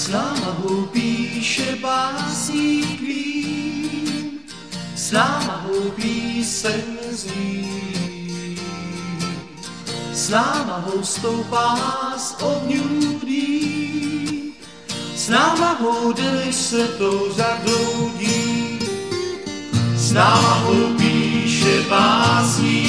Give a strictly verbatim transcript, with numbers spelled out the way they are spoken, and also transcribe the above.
S náma ho píše básník vím, s náma ho píseň zní. S náma ho stoupá z ohňů dní, s náma ho deli se to zabloudí. S náma ho píše básník